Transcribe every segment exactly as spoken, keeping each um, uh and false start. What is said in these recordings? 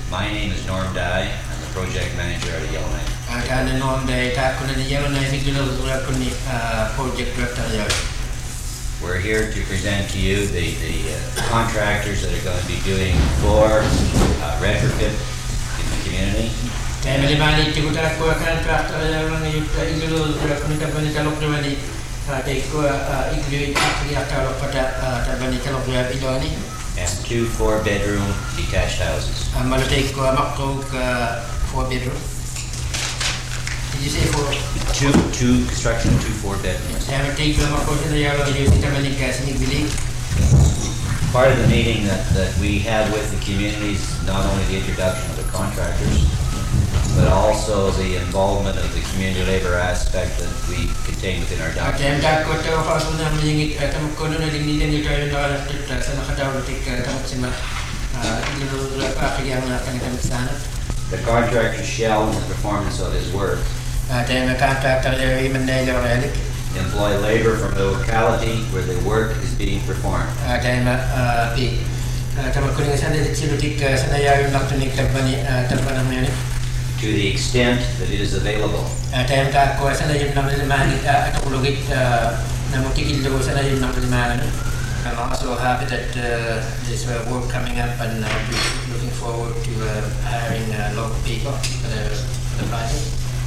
My name is Norm Dye. I'm the project manager at Yellowknife. Kaya noon dahil tako na niya na bigla ko ni project director niya. We're here to present to you the, the uh, contractors that are going to be doing floor uh, retrofit in the community. Kaya malimani ito ko tako contractor niya lang yung iglo ko ni kabani kalok naman ni kaya ko iglo yung kalok pada kabani kalok niya ito ni. And two four-bedroom detached houses. Malutay ko makto ka four bedroom. Did you say four? Two, two construction, two four-bedrooms. Malutay ko makto sa niya lang yung kabani kasi nigbiling. Part of the meeting that, that we had with the communities, not only the introduction of the contractors, but also the involvement of the community labor aspect that we contain within our document. Kaya ko ito ako na mingit kamu ko na din din dito yung nakatut sa nakatawag tik kamu sima iglo pakiyang na kanang sana. The contractor shall, in the performance of his work, Kaya contractor ay manila realik. employ labor from the locality where the work is being performed. Kaya ma pi kamu ko ni sana dito tik sana yung naktunik tabani tabana mo to the extent that it is available. Kaya ka ko sana yung naman at ulugit na mutikil sana yung naman. I'm also happy that uh, there's uh, work coming up and uh, we're looking forward to uh, hiring uh, local people for the, for the project.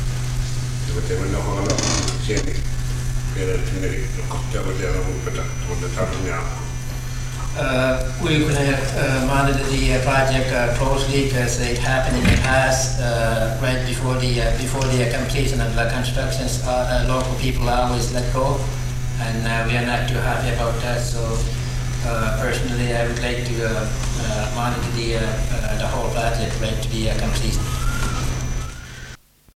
Uh, we're going to uh, monitor the uh, project uh, closely because it happened in the past, uh, right before the uh, before the uh, completion of the constructions. Uh, uh, local people are always let go, and uh, we are not too happy about that. So, uh, personally, I would like to uh, uh, monitor the uh, uh, the whole project right to be uh, complete.